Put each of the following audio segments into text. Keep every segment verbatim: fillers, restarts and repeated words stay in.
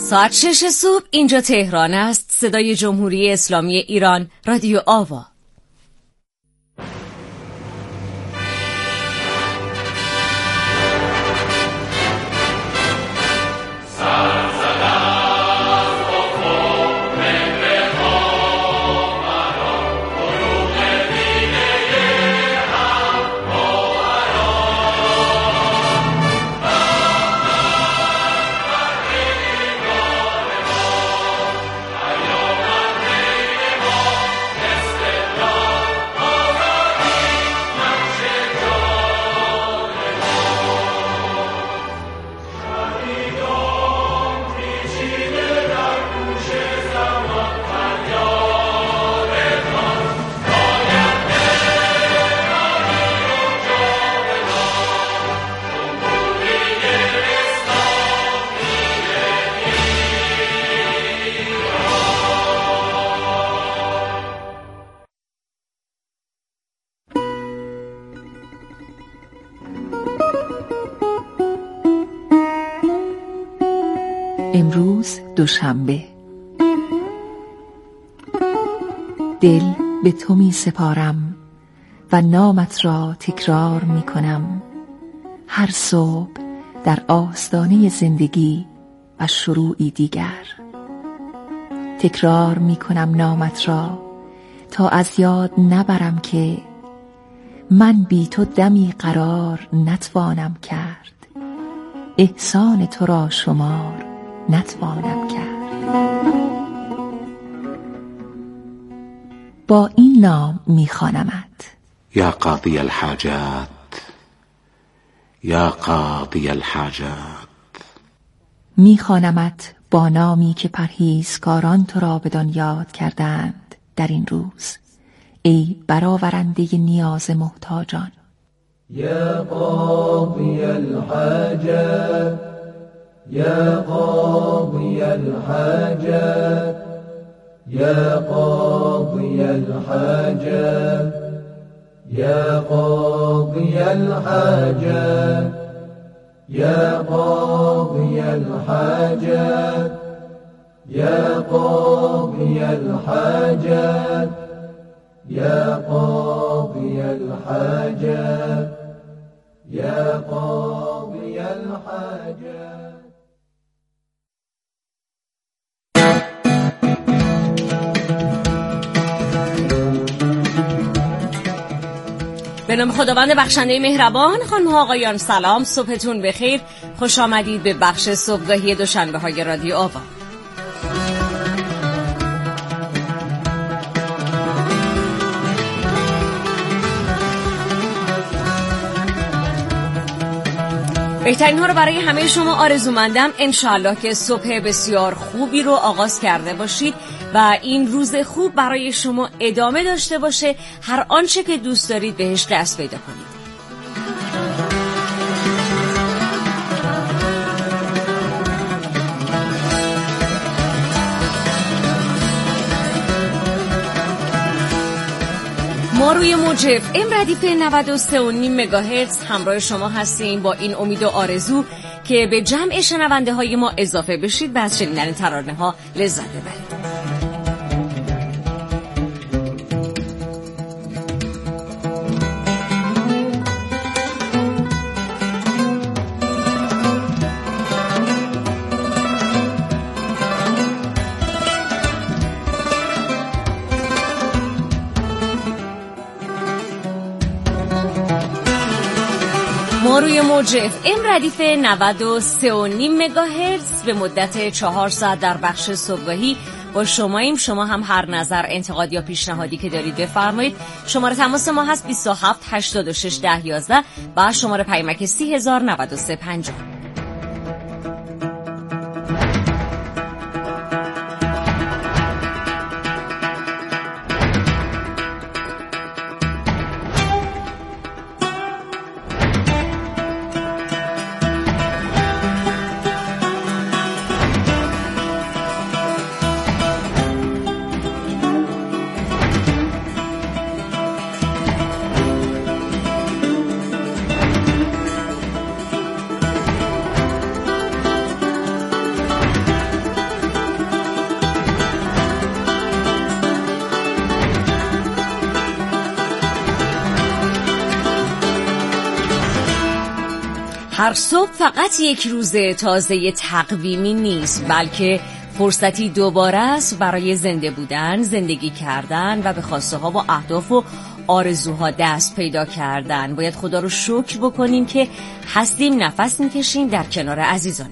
ساعت شش صبح اینجا تهران است. صدای جمهوری اسلامی ایران، رادیو آوا. امروز دوشنبه. دل به تو می سپارم و نامت را تکرار می کنم هر صبح در آستانه زندگی و شروعی دیگر. تکرار می کنم نامت را تا از یاد نبرم که من بی تو دمی قرار نتوانم کرد، احسان تو را شمار نتوانم کرد. با این نام میخوانمت: یا قاضی الحاجات، یا قاضی الحاجات. میخوانمت با نامی که پرهیزکاران تو را بدان یاد کردند در این روز، ای برآورنده نیاز محتاجان. یا قاضی الحاجات، یا قاضی الحاجات، یا قاضی الحاجات، یا قاضی الحاجات، یا قاضی الحاجات، یا قاضی الحاجات، یا قاضی الحاجات، یا قاضی الحاجات. به نام خداوند بخشنده مهربان. خانم ها آقایان سلام، صبحتون بخیر. خوش آمدید به بخش صبحگاهی دوشنبه های رادیو آوا. بهترین ها رو برای همه شما آرزومندم. انشالله که صبح بسیار خوبی رو آغاز کرده باشید و این روز خوب برای شما ادامه داشته باشه. هر آنچه که دوست دارید بهش دست پیدا کنید. ما روی موج اف ام ردیف نود و سه و نیم مگاهرتز همراه شما هستیم با این امید و آرزو که به جمع شنونده های ما اضافه بشید و از شنیدن ترانه ها لذت ببرید. ما روی موج اف ام ردیف نود و سه و نیم مگاهرتز به مدت چهار ساعت در بخش صبحگاهی با شماییم. شما هم هر نظر، انتقاد یا پیشنهادی که دارید بفرمایید. شماره تماس ما هست بیست و هفت هشتاد و شش ده یازده و شماره پیامک سی هزار و نود و سه پنجاه. هر صبح فقط یک روز تازه تقویمی نیست، بلکه فرصتی دوباره است برای زنده بودن، زندگی کردن و به خواسته ها و اهداف و آرزوها دست پیدا کردن. باید خدا رو شکر بکنیم که هستیم، نفس میکشیم در کنار عزیزانم.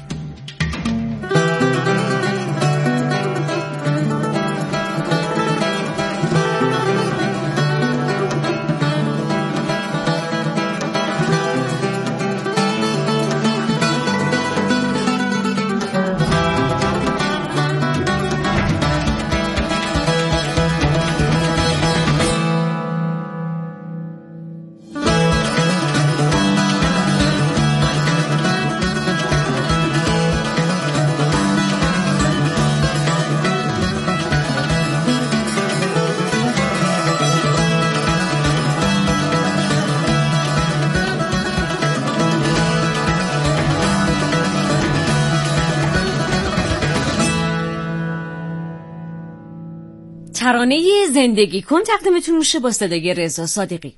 ترانه زندگی کن تقدیمتون میشه با صدای رضا صادقی.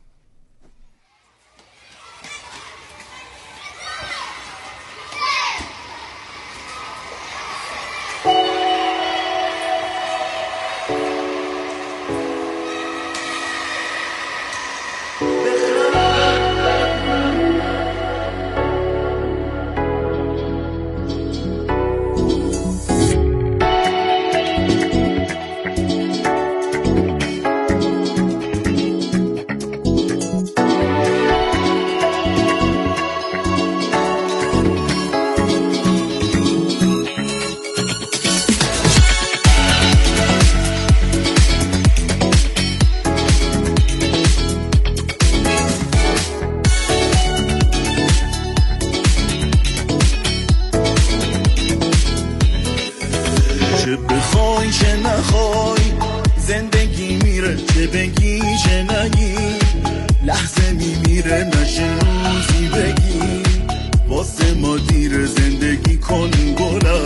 چه بخوای چه نخوای زندگی میره، چه بگی چه نگی لحظه میمیره، نشه روزی بگی واسه ما دیر. زندگی کن گلا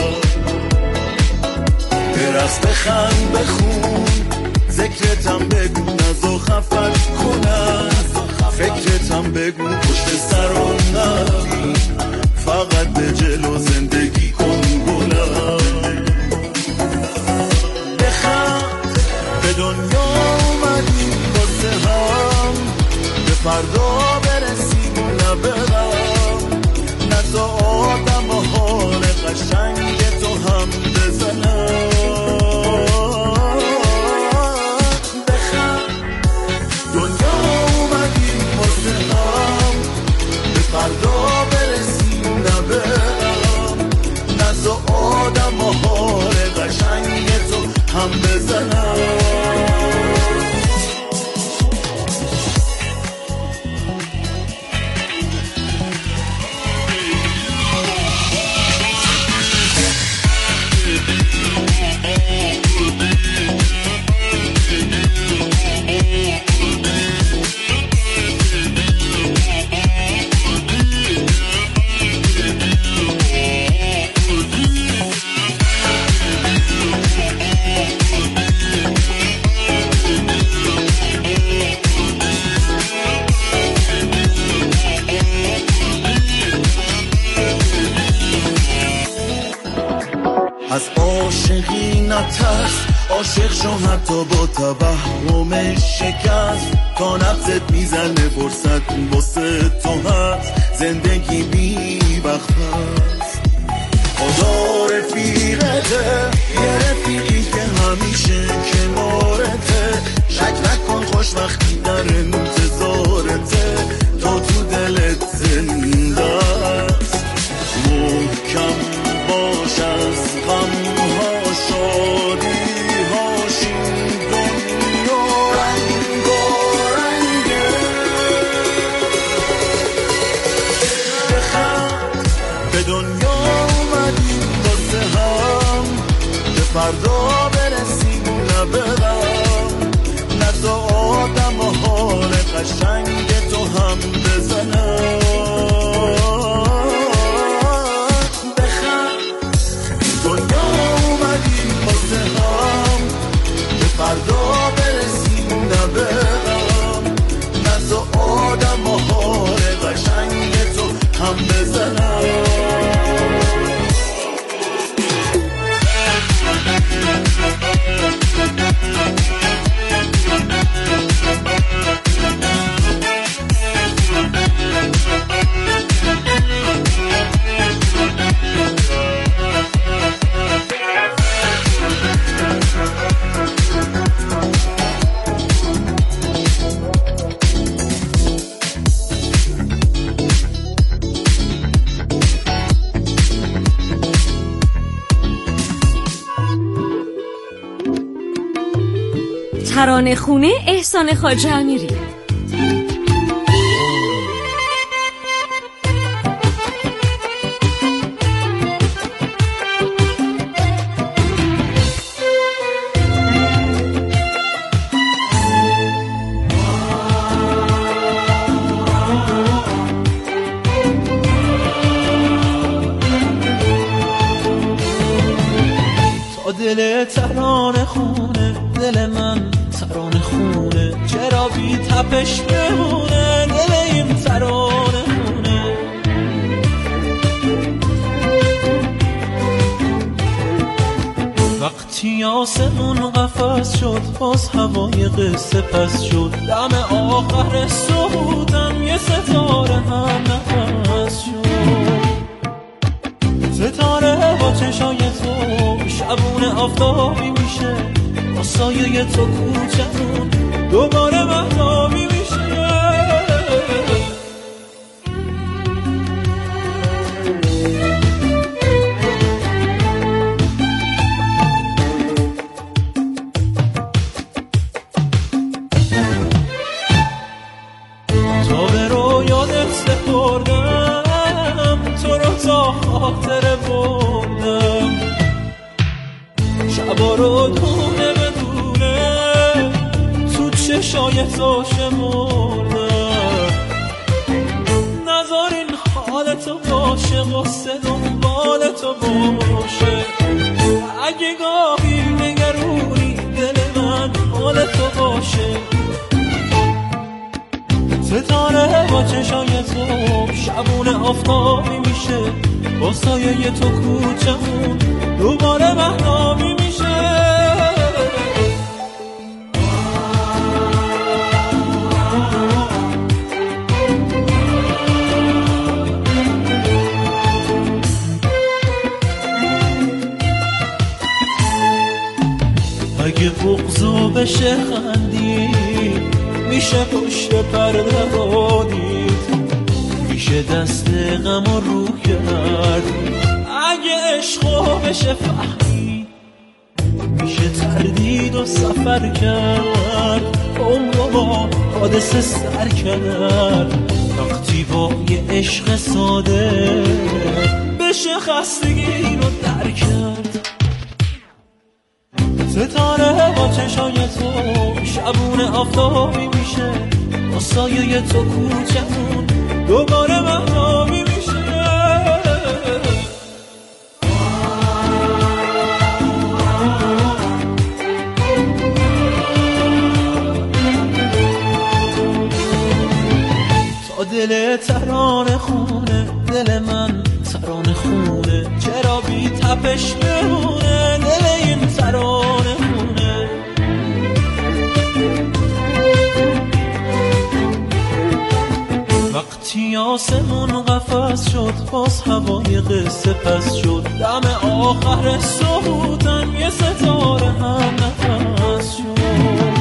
برقص بخند بخون، ذکرتم بگو نزا خفت کنن، فکرتم بگو پشت سر و نبی، فقط به جلو زندگی کن گلا. به دنیا اومدیم واسه هم، به فردا برسیم نه به غم، نزا آدم و حال قشنگ تو هم بزنم. بخم دنیا اومدیم واسه هم، به فردا برسیم نه به غم، نزا آدم و حال قشنگ تو هم بزنم. از عاشقی نترس، عاشق شو حتی با توهم شکست، تا نفست میزنه فرصت واسه تو هست. زندگی بی وقت هست، خدا رفیقته، یه رفیقی که همیشه کنارته، شک نکن خوش وقتی در انتظارته، تو تو دلت زنده است. محکم باش از غم ها شادی هاشین، دنیا رنگ و رنگه. بخند به دنیا اومدیم واسه هم، به فردا برسیم نه به غم، نزا آدم و حال قشنگ تو هم بزنم. فردا برسیم نه به غم، نزا آدم و حال قشنگ تو ترانه خونه احسان خواجه امیری. دل ترانه خونه، دل من ترانه خونه، چرا بی تپش بمونه دل این ترانه خونه. وقتی آسمون قفس شد باز هوای قصه پس شد، دم آخر صبحم یه ستاره هم نفس شد. ستاره با چشای تو شبونه آفتابی میشه، با سایه تو کوچمون دوباره مهتابی میشه. تا به رو یادت سپردم، تو رو تا خاطره بردم، شبا رو دونه بدونه تو چشای تو شمردم. نذار این حالتو باشه، غصه دنبال تو باشه، اگه گاهی نگرونی دل من حالتو باشه. ستاره با چشای تو شبونه آفتابی میشه، با سایه تو کوچمون دوباره مهتابی میشه. اگه بغضو بشه خندی، میشه پشت پرده رو دید، میشه دست غم رو کرد. اگه عشقو بشه فهمید، میشه تردید و سفر کرد، عمرو با حادثه سر کرد. وقتی با یه عشق ساده بشه خستگی رو در کرد. ستاره با چشای تو شبونه آفتابی میشه، با سایه تو کوچمون دوباره مهتابی میشه. تا دل ترانه خونه، دل من ترانه خونه، چرا بی تپش بمونه دل این ترانه خونه. وقتی آسمون قفس شد باز هوای قصه پس شد، دم آخر صبحم یه ستاره هم نفس شد.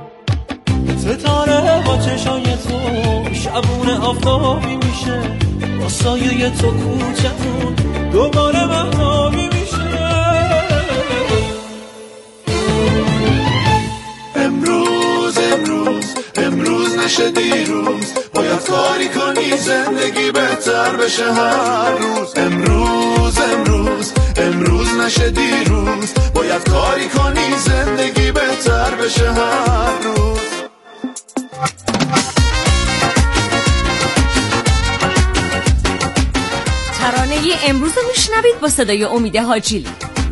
ستاره با چشای تو شبونه آفتابی میشه، با سایه تو کوچمون دوباره مهتابی میشه. امروز امروز امروز نشه دیروز، باید کاری کنی زندگی بهتر بشه هر روز. امروز امروز امروز نشه دیروز، باید کاری کنی زندگی بهتر بشه هر روز. ترانه امروز رو میشنوید با صدای امید حاجیلی.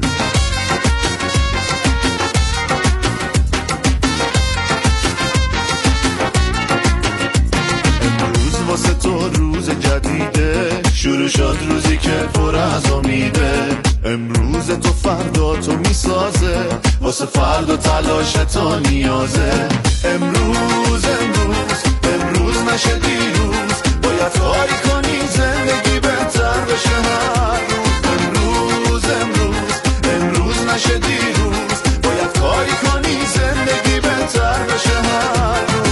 امروز واسه تو روز جدیده، شروع شد روزی که پر از امیده. امروز تو فردا تو میسازه، واسه فردا تلاش تو نیازه. امروز امروز امروز نشه دیروز، باید کاری کنی زندگی بهتر بشه هر روز. امروز امروز امروز نشه دیروز، باید کاری کنی زندگی بهتر بشه هر روز.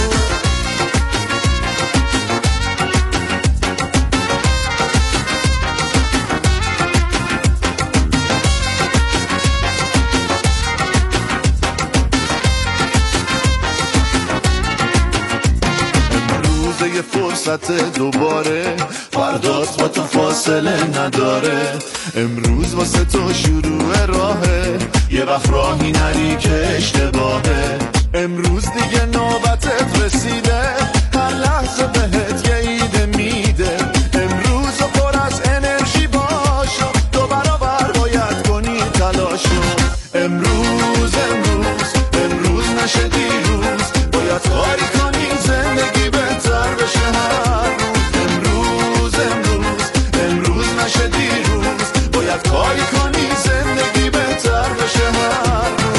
امروز یه فرصت دوباره، فردات با تو فاصله نداره. امروز واسه تو شروع راهه، یه وقت راهی نری که اشتباهه. امروز دیگه نوبتت رسیده، هر لحظه بهت یه ایده میده. امروز پر از انرژی باش، دو برابر باید کنی تلاشو. امروز امروز امروز نشه دیروز، باید کاری کنی زندگی بهتر بشه هر روز. امروز امروز امروز نشه دیروز، باید کاری کنی زندگی بهتر بشه هر روز.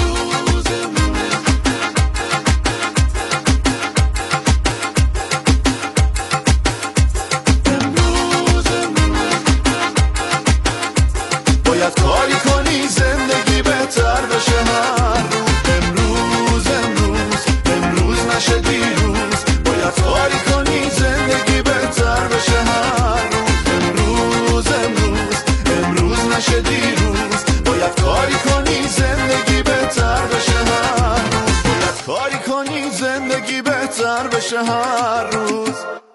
باید کاری کنی زندگی بهتر بشه هر روز. امروز امروز امروز نشه دیروز، باید کاری کنی زندگی بهتر بشه هر روز. امروز امروز امروز نشه دیروز، باید کاری کنی زندگی بهتر بشه هر روز. باید کاری کنی زندگی بهتر بشه هر روز.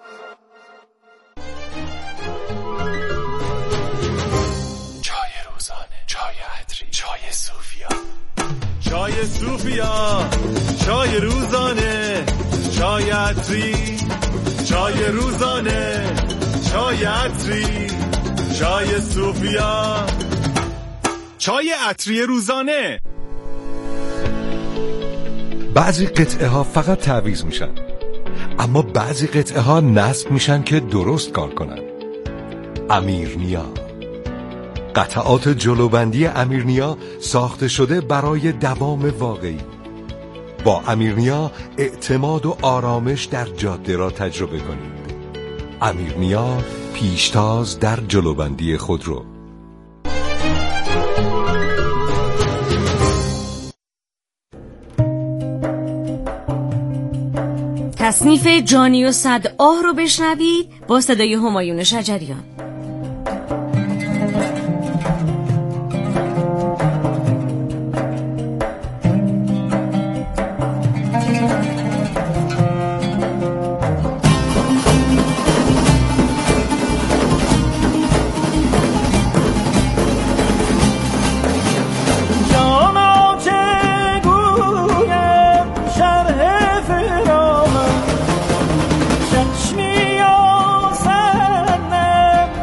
چای عطری، چای صوفیا، چای صوفیا، چای روزانه، چای عطری، چای روزانه، چای عطری، چای صوفیا، چای عطری روزانه. بعضی قطعه ها فقط تعویض میشن، اما بعضی قطعه ها نصب میشن که درست کار کنن. امیرنیا، قطعات جلوبندی امیرنیا ساخته شده برای دوام واقعی. با امیرنیا اعتماد و آرامش در جاده را تجربه کنید. امیرنیا، پیشتاز در جلوبندی خودرو. تصنیف جانی و صد آه رو بشنوید با صدای همایون شجریان. چشمی آسنم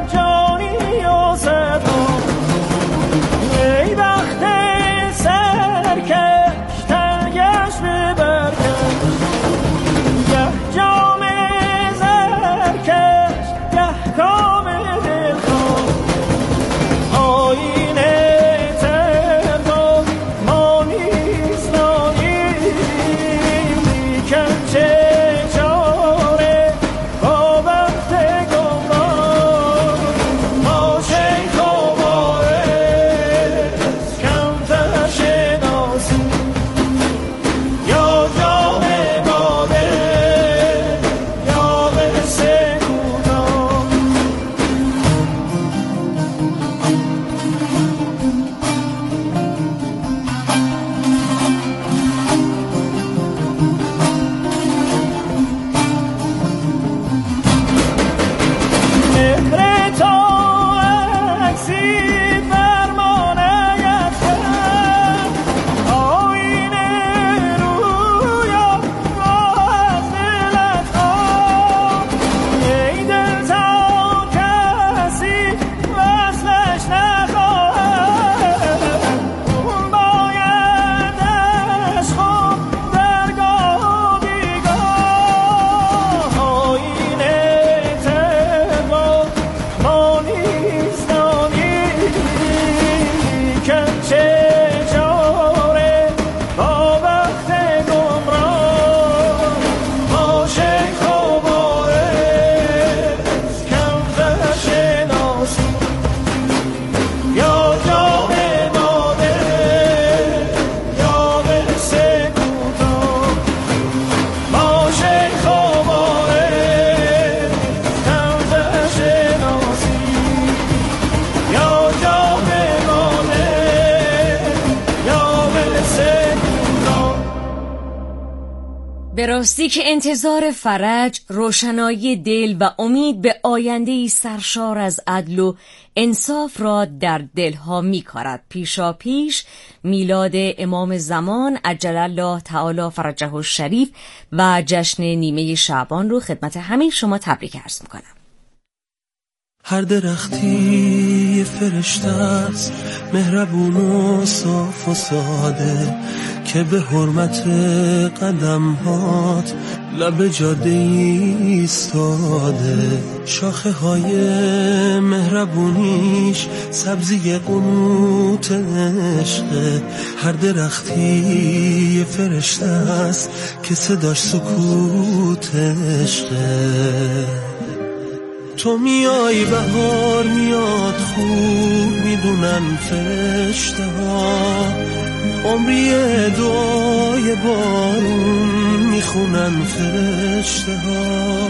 به راستی که انتظار فرج، روشنایی دل و امید به آینده‌ای سرشار از عدل و انصاف را در دلها می‌کارد. پیشا پیش میلاد امام زمان عجل الله تعالی فرجه الشریف و جشن نیمه شعبان رو خدمت همه شما تبریک عرض می‌کنم. هر درختی فرشته است، مهربون و صاف و ساده، که به حرمت قدمهات لب جاده ایستاده. شاخه های مهربونیش سبزی قنوت عشقه. هر درختی فرشته است که صداش سکوت عشقه. تو میای بهار میاد خوب میدونن فرشته ها، عمری دعای بارون میخونن فرشته ها.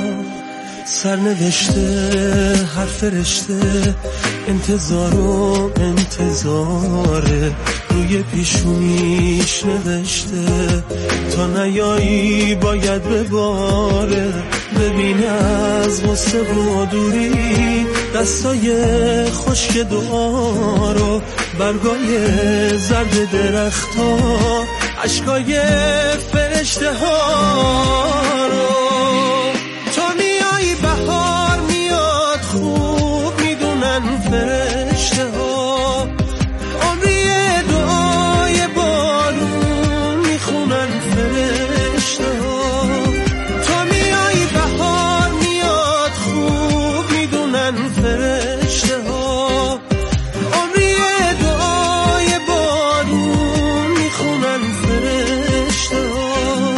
سرنوشته هر فرشته انتظار و انتظاره، روی پیشونیش نوشته تا نیایی باید بباره. ببین از غصه و دوری دستای خشک دعا رو، برگای زرد درخت ها، عشقای فرشته ها رو. تو میای بهار میاد خوب میدونن فرشته ها، عمری دعای بارون میخونن فرشته ها. تو میای بهار میاد خوب میدونن فرشته ها، عمری دعای بارون میخونن فرشته ها.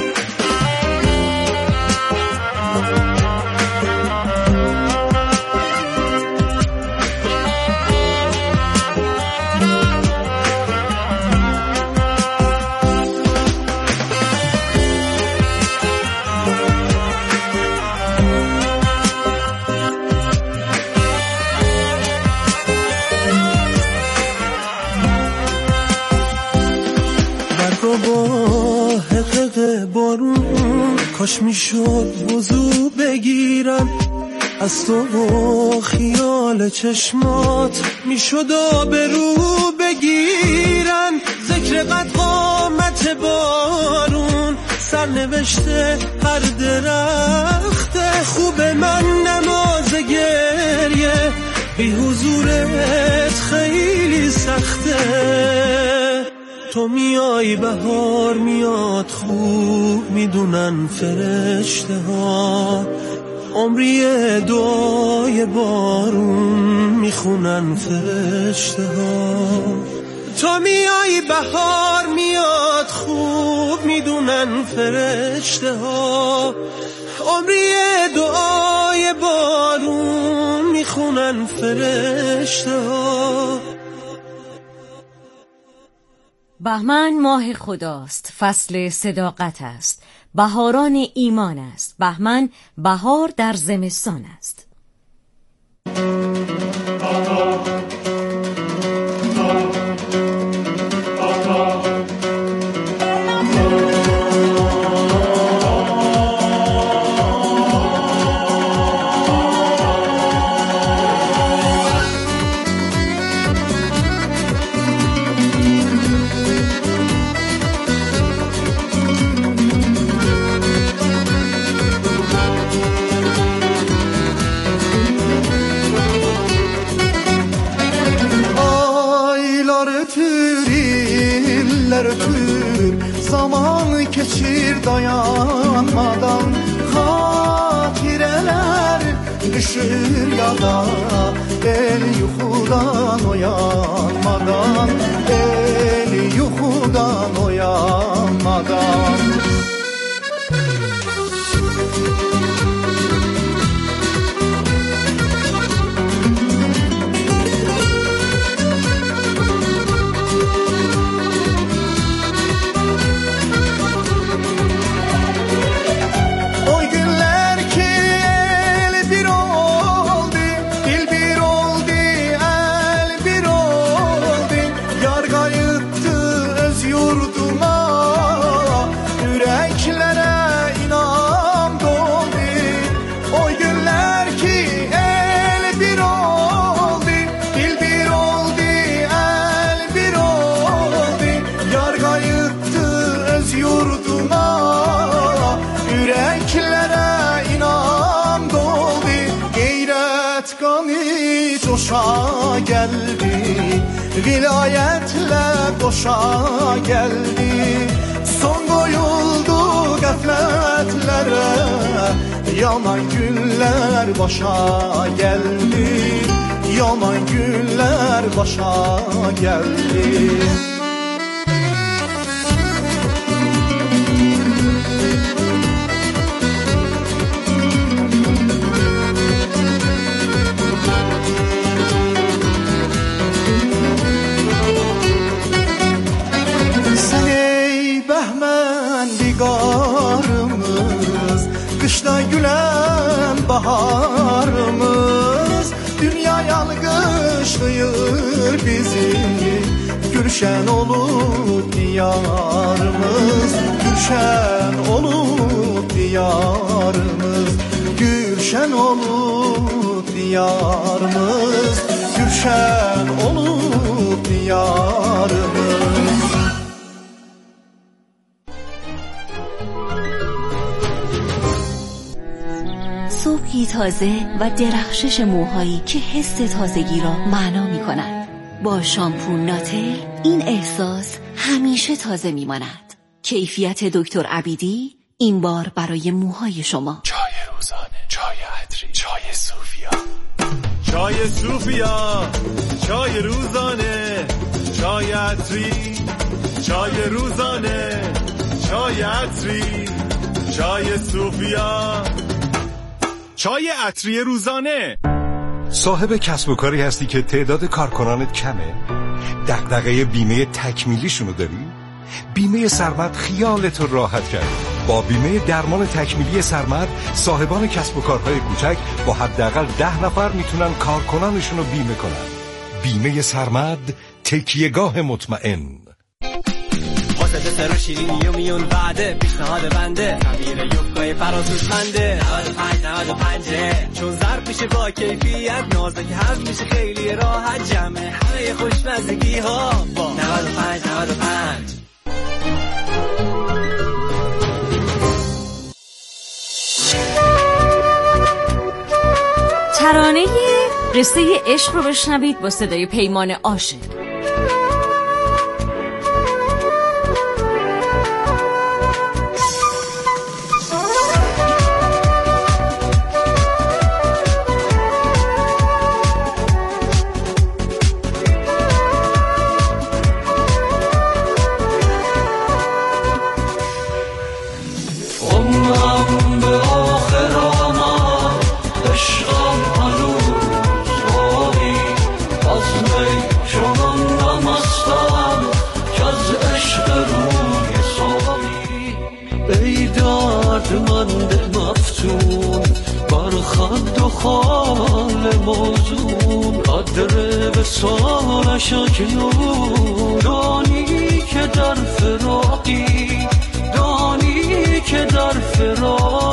با حقق بارون کاش میشد وضو بگیرم، از تو و خیال چشمات میشد آبرو بگیرن. ذکر قد قامت بارون سرنوشته هر درخت خوب من نماز گریه، بی حضورت خیلی سخته. تو میای بهار میاد خوب میدونن فرشته ها، عمری دعای بارون میخونن فرشته ها. تو میای بهار میاد خوب میدونن فرشته ها، عمری دعای بارون میخونن فرشته ها. بهمن ماه خداست، فصل صداقت است، بهاران ایمان است. بهمن بهار در زمستان است. Zaman geçir dayanmadan, hatireler düşür yana, el yuhudan uyanmadan, el yuhudan uyanmadan. başa geldi, vilayetle doşa geldi. Son koyuldu gafletlere, yaman günler başa geldi, yaman günler başa geldi. Kışta gülen baharımız, dünya yalgışlıyor bizi. Gülşen olup diyarımız, Gülşen olup diyarımız, Gülşen olup diyarımız, Gülşen olup diyarımız. صبحی تازه و درخشش موهایی که حس تازگی را معنا می کند. با شامپو ناتل این احساس همیشه تازه می ماند. کیفیت دکتر عبیدی این بار برای موهای شما. چای روزانه، چای عطری، چای صوفیا. چای صوفیا، چای روزانه، چای عطری، چای روزانه، چای عطری، چای صوفیا. چای عطری روزانه. صاحب کسب و کاری هستی که تعداد کارکنانت کمه؟ دغدغه بیمه تکمیلیشونو داری؟ بیمه سرمد خیالت رو راحت کرد. با بیمه درمان تکمیلی سرمد صاحبان کسب و کارهای کوچک با حداقل ده نفر میتونن کارکنانشون رو بیمه کنن. بیمه سرمد، تکیهگاه مطمئن. واسه دسر شیرینی و میون وعده، پیشنهاد بنده خمیر یوفقای فرازوش خنده. نود و پنج نود و پنج چون ظرف میشه با کیفیت، نازک هضم میشه خیلی راحت، جمع همه خوشمزگی ها با نود و پنج نود و پنج. ترانه قصه عشق رو بشنوید با صدای پیمان عاشق. دانی که در فراقی، دانی که در فراقی